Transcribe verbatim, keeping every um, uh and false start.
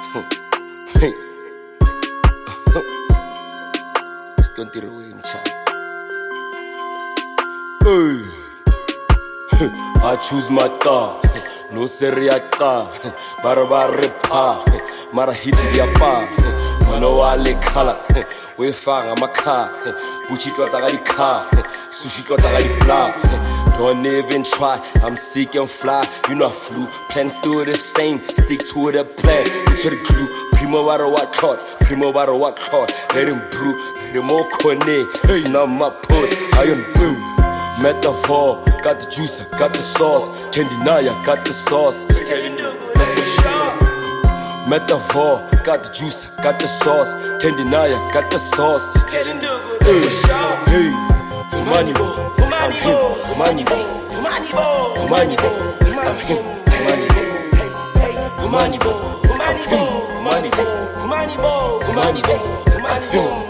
Hey. Don't get away, child. Hey. I choose my car. No seria car. Barabara pa. Mara hit ya pa. Mano wale kala. We fanga maka. Gucci tlota ga di car. Sushi tlota ga di bla. Don't even try, I'm sick and fly. You know I flew, plans still the same. Stick to the plan, get to the glue. Primo water what caught, primo water what caught. Let him brew, let him all connect. Hey, now my put, I am blue. Metaphor, got the juice, I got the sauce. Can't deny, I got the sauce. That's for sure. Metaphor, got the juice, I got the sauce. Can't deny, I got the sauce. Hey, hey, for money, I'm him. Money boy, money boy, money boy, I'm him. Money boy, money boy, money boy, money boy, money boy, money boy, money boy, money boy.